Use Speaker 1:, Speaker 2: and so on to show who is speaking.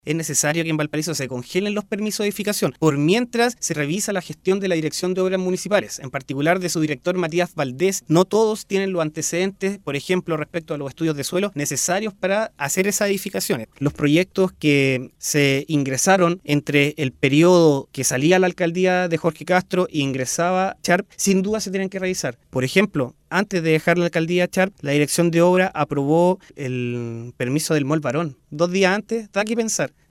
Speaker 1: es necesario que en Valparaíso se congelen los permisos de edificación, por mientras se revisa la gestión de la Dirección de Obras Municipales, en particular de su director Matías Valdés. No todos tienen los antecedentes, por ejemplo, respecto a los estudios de suelo necesarios para hacer esas edificaciones. Los proyectos que se ingresaron entre el periodo que salía la alcaldía de Jorge Castro e ingresaba Sharp, sin duda se tienen que revisar. Por ejemplo, antes de dejar la alcaldía Sharp, la Dirección de Obra aprobó el permiso del Mall Barón. 2 días antes, da que pensar.